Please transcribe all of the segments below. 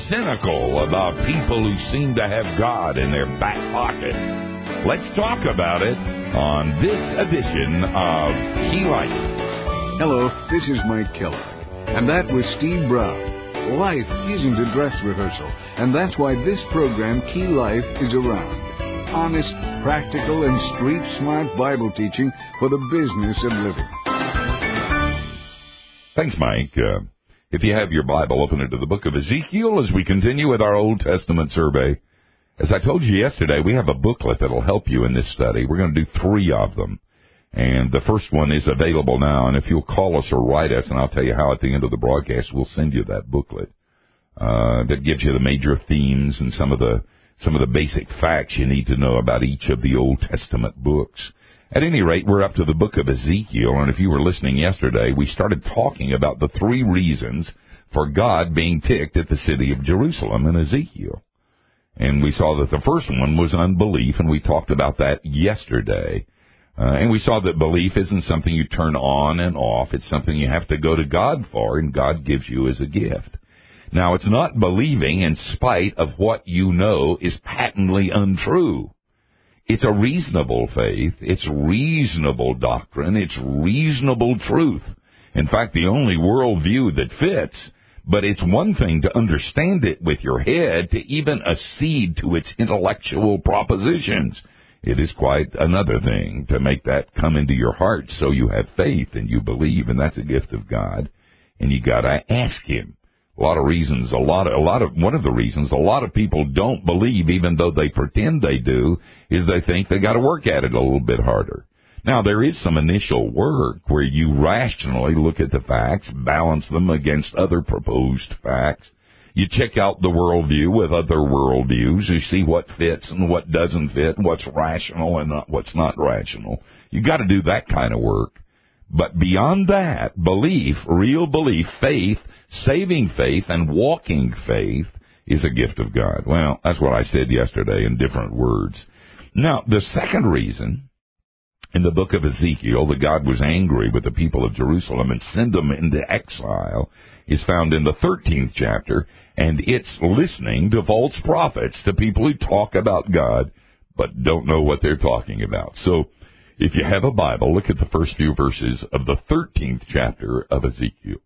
cynical about people who seem to have God in their back pocket? Let's talk about it on this edition of Key Life. Hello, this is Mike Kellogg, and that was Steve Brown. Life isn't a dress rehearsal, and that's why this program, Key Life, is around. Honest, practical, and street-smart Bible teaching for the business of living. Thanks, Mike. If you have your Bible, open it to the book of Ezekiel as we continue with our Old Testament survey. As I told you yesterday, we have a booklet that will help you in this study. We're going to do 3 of them. And the first one is available now. And if you'll call us or write us, and I'll tell you how at the end of the broadcast, we'll send you that booklet that gives you the major themes and some of the basic facts you need to know about each of the Old Testament books. At any rate, we're up to the book of Ezekiel, and if you were listening yesterday, we started talking about the 3 reasons for God being ticked at the city of Jerusalem in Ezekiel. And we saw that the first one was unbelief, and we talked about that yesterday. And we saw that belief isn't something you turn on and off. It's something you have to go to God for, and God gives you as a gift. Now, it's not believing in spite of what you know is patently untrue. It's a reasonable faith. It's reasonable doctrine. It's reasonable truth. In fact, the only worldview that fits. But it's one thing to understand it with your head, to even accede to its intellectual propositions. It is quite another thing to make that come into your heart so you have faith and you believe, and that's a gift of God. And you gotta ask Him. One of the reasons a lot of people don't believe, even though they pretend they do, is they think they gotta work at it a little bit harder. Now, there is some initial work where you rationally look at the facts, balance them against other proposed facts. You check out the worldview with other worldviews. You see what fits and what doesn't fit, what's rational and what's not rational. You got to do that kind of work. But beyond that, belief, real belief, faith, saving faith, and walking faith is a gift of God. Well, that's what I said yesterday in different words. Now, the second reason in the book of Ezekiel that God was angry with the people of Jerusalem and sent them into exile is found in the 13th chapter, and it's listening to false prophets, to people who talk about God but don't know what they're talking about. So, if you have a Bible, look at the first few verses of the 13th chapter of Ezekiel.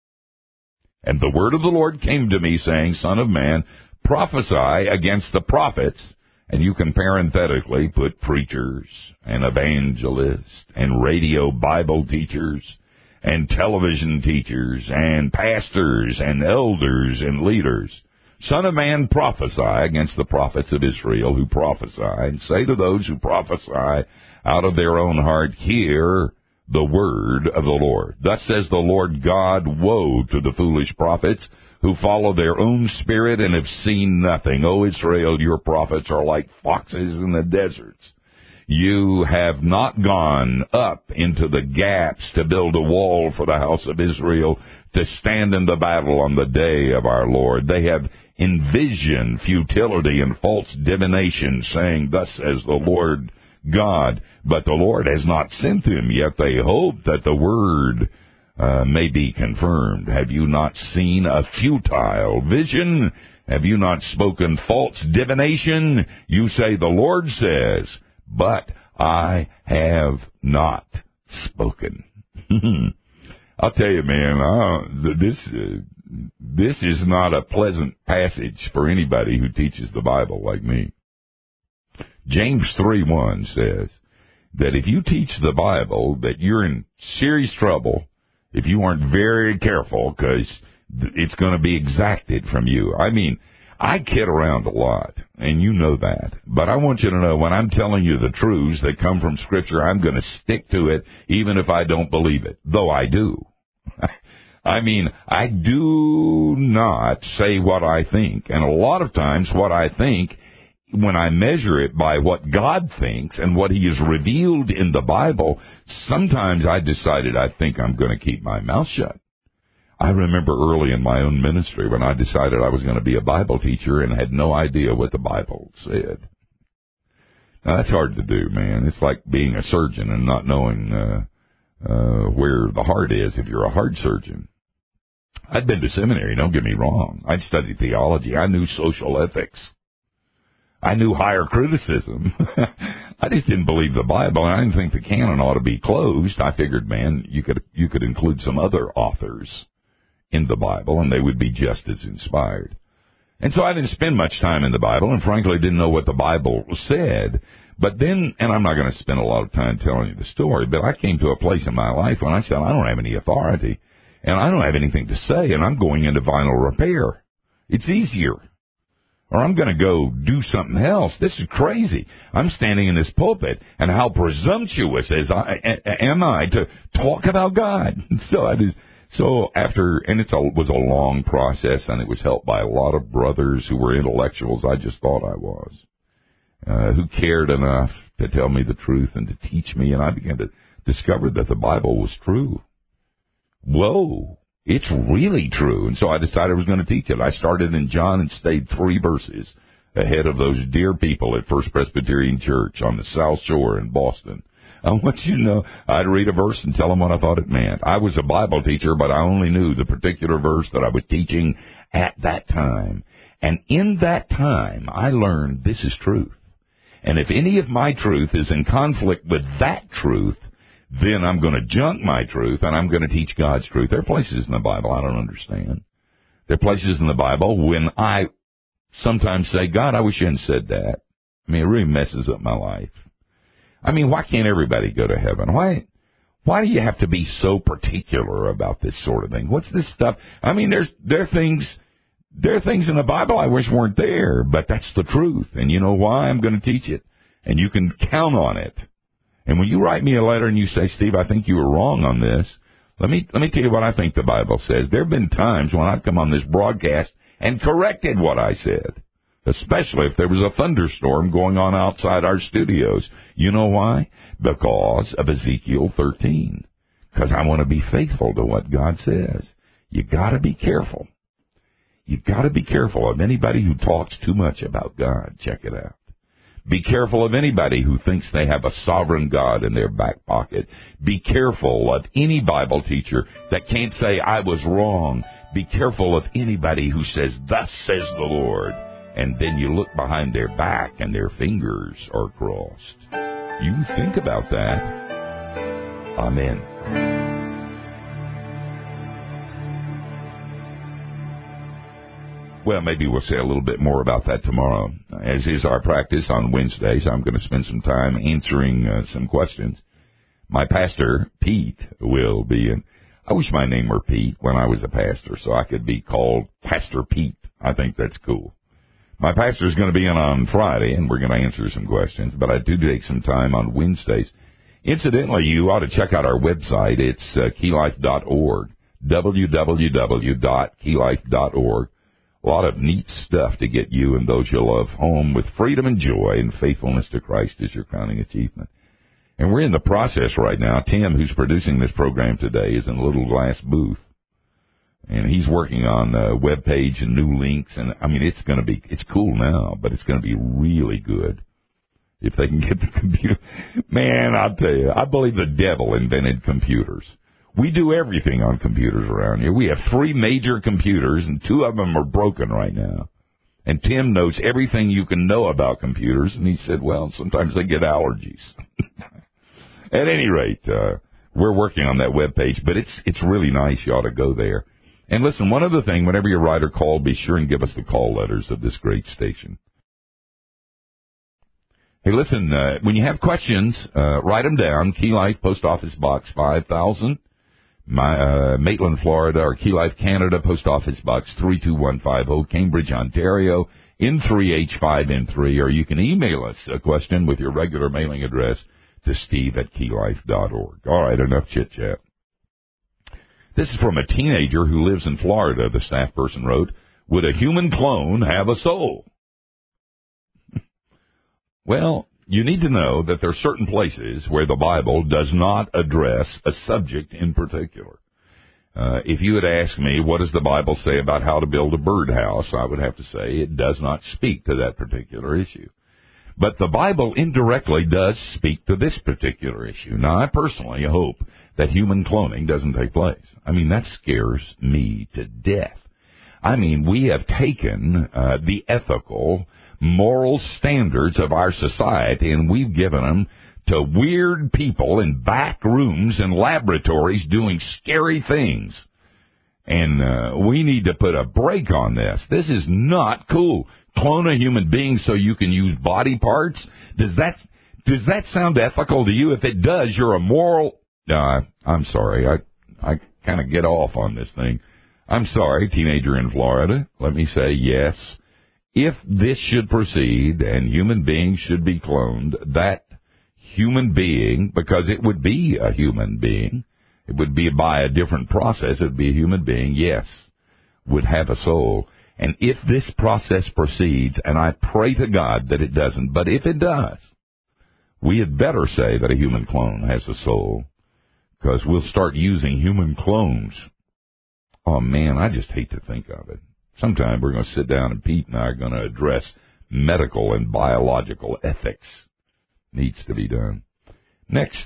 And the word of the Lord came to me, saying, Son of man, prophesy against the prophets. And you can parenthetically put preachers and evangelists and radio Bible teachers and television teachers and pastors and elders and leaders. Son of man, prophesy against the prophets of Israel who prophesy, and say to those who prophesy out of their own heart, hear the word of the Lord. Thus says the Lord God, woe to the foolish prophets who follow their own spirit and have seen nothing. O Israel, your prophets are like foxes in the deserts. You have not gone up into the gaps to build a wall for the house of Israel to stand in the battle on the day of our Lord. They have envisioned futility and false divination, saying, Thus says the Lord God, but the Lord has not sent them, yet they hope that the word may be confirmed. Have you not seen a futile vision? Have you not spoken false divination? You say, the Lord says, but I have not spoken. I'll tell you, man, this is not a pleasant passage for anybody who teaches the Bible like me. James 3:1 says that if you teach the Bible, that you're in serious trouble if you aren't very careful, because it's going to be exacted from you. I mean, I kid around a lot, and you know that. But I want you to know, when I'm telling you the truths that come from Scripture, I'm going to stick to it, even if I don't believe it, though I do. I mean, I do not say what I think, and a lot of times what I think, when I measure it by what God thinks and what He has revealed in the Bible, sometimes I decided I think I'm going to keep my mouth shut. I remember early in my own ministry when I decided I was going to be a Bible teacher and had no idea what the Bible said. Now, that's hard to do, man. It's like being a surgeon and not knowing where the heart is if you're a heart surgeon. I'd been to seminary, don't get me wrong. I'd studied theology. I knew social ethics. I knew higher criticism. I just didn't believe the Bible, and I didn't think the canon ought to be closed. I figured, man, you could include some other authors in the Bible, and they would be just as inspired. And so I didn't spend much time in the Bible, and frankly didn't know what the Bible said. But then, and I'm not going to spend a lot of time telling you the story, but I came to a place in my life when I said, I don't have any authority, and I don't have anything to say, and I'm going into vinyl repair. It's easier. Or I'm going to go do something else. This is crazy. I'm standing in this pulpit, and how presumptuous am I to talk about God? So after, and it was a long process, and it was helped by a lot of brothers who were intellectuals. I just thought I was, who cared enough to tell me the truth and to teach me, and I began to discover that the Bible was true. Whoa. It's really true. And so I decided I was going to teach it. I started in John and stayed 3 verses ahead of those dear people at First Presbyterian Church on the South Shore in Boston. I want you to know, I'd read a verse and tell them what I thought it meant. I was a Bible teacher, but I only knew the particular verse that I was teaching at that time. And in that time, I learned this is truth. And if any of my truth is in conflict with that truth, then I'm going to junk my truth, and I'm going to teach God's truth. There are places in the Bible I don't understand. There are places in the Bible when I sometimes say, God, I wish you hadn't said that. I mean, it really messes up my life. I mean, why can't everybody go to heaven? Why do you have to be so particular about this sort of thing? What's this stuff? I mean, there are things in the Bible I wish weren't there, but that's the truth. And you know why? I'm going to teach it, and you can count on it. And when you write me a letter and you say, Steve, I think you were wrong on this, let me tell you what I think the Bible says. There have been times when I've come on this broadcast and corrected what I said, especially if there was a thunderstorm going on outside our studios. You know why? Because of Ezekiel 13. Because I want to be faithful to what God says. You got to be careful. You got to be careful of anybody who talks too much about God. Check it out. Be careful of anybody who thinks they have a sovereign God in their back pocket. Be careful of any Bible teacher that can't say, I was wrong. Be careful of anybody who says, thus says the Lord. And then you look behind their back and their fingers are crossed. You think about that. Amen. Well, maybe we'll say a little bit more about that tomorrow. As is our practice on Wednesdays, I'm going to spend some time answering some questions. My pastor, Pete, will be in. I wish my name were Pete when I was a pastor, so I could be called Pastor Pete. I think that's cool. My pastor is going to be in on Friday, and we're going to answer some questions, but I do take some time on Wednesdays. Incidentally, you ought to check out our website. It's keylife.org, www.keylife.org. A lot of neat stuff to get you and those you love home with freedom and joy and faithfulness to Christ as your crowning achievement. And we're in the process right now. Tim, who's producing this program today, is in a little glass booth. And he's working on a web page and new links. And, I mean, it's cool now, but it's going to be really good if they can get the computer. Man, I'll tell you, I believe the devil invented computers. We do everything on computers around here. We have 3 major computers, and 2 of them are broken right now. And Tim knows everything you can know about computers, and he said, well, sometimes they get allergies. At any rate, we're working on that web page, but it's really nice. You ought to go there. And listen, one other thing, whenever you write or call, be sure and give us the call letters of this great station. Hey, listen, when you have questions, write them down. Key Life, Post Office Box 5000. Maitland, Florida, or Key Life, Canada, Post Office Box 32150, Cambridge, Ontario, N3H5N3, or you can email us a question with your regular mailing address to steve@keylife.org. All right, enough chit-chat. This is from a teenager who lives in Florida, the staff person wrote. Would a human clone have a soul? Well, you need to know that there are certain places where the Bible does not address a subject in particular. If you had asked me, what does the Bible say about how to build a birdhouse, I would have to say it does not speak to that particular issue. But the Bible indirectly does speak to this particular issue. Now, I personally hope that human cloning doesn't take place. I mean, that scares me to death. I mean, we have taken the ethical, moral standards of our society, and we've given them to weird people in back rooms and laboratories doing scary things. And we need to put a break on this. This is not cool. Clone a human being so you can use body parts? Does that sound ethical to you? If it does, you're a moral... I'm sorry. I kind of get off on this thing. I'm sorry, teenager in Florida. Let me say yes. If this should proceed and human beings should be cloned, that human being, because it would be a human being, it would be by a different process, it would be a human being, yes, would have a soul. And if this process proceeds, and I pray to God that it doesn't, but if it does, we had better say that a human clone has a soul, because we'll start using human clones. Oh, man, I just hate to think of it. Sometime we're going to sit down and Pete and I are going to address medical and biological ethics. Needs to be done. Next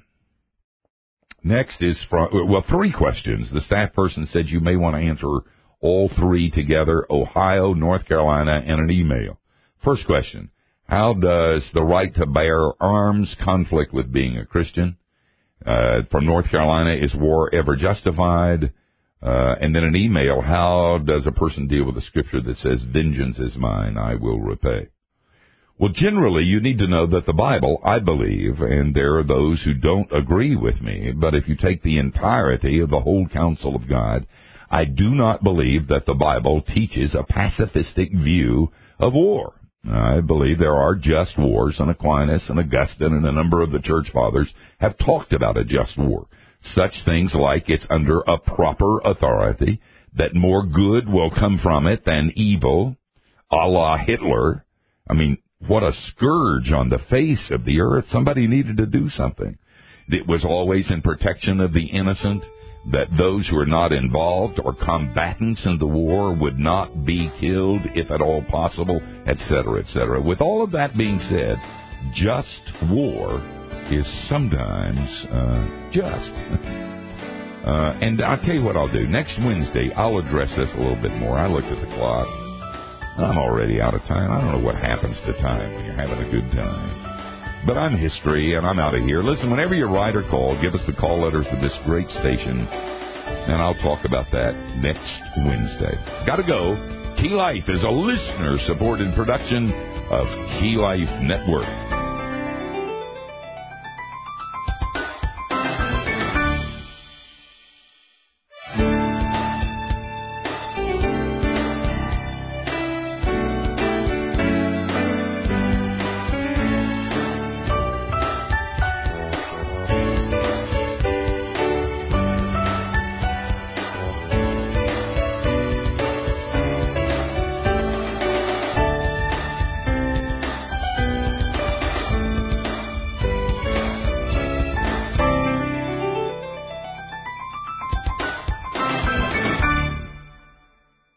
is from, well, 3 questions. The staff person said you may want to answer all 3 together, Ohio, North Carolina, and an email. First question, how does the right to bear arms conflict with being a Christian? From North Carolina, is war ever justified? And then an email, how does a person deal with the scripture that says, vengeance is mine, I will repay? Well, generally, you need to know that the Bible, I believe, and there are those who don't agree with me, but if you take the entirety of the whole counsel of God, I do not believe that the Bible teaches a pacifistic view of war. I believe there are just wars, and Aquinas and Augustine and a number of the church fathers have talked about a just war. Such things like it's under a proper authority, that more good will come from it than evil, a la Hitler. I mean, what a scourge on the face of the earth. Somebody needed to do something. It was always in protection of the innocent, that those who are not involved or combatants in the war would not be killed if at all possible, etc., etc. With all of that being said, just war is sometimes just. And I'll tell you what I'll do. Next Wednesday, I'll address this a little bit more. I looked at the clock. I'm already out of time. I don't know what happens to time when you're having a good time. But I'm history, and I'm out of here. Listen, whenever you write or call, give us the call letters for this great station, and I'll talk about that next Wednesday. Gotta go. Key Life is a listener-supported production of Key Life Network.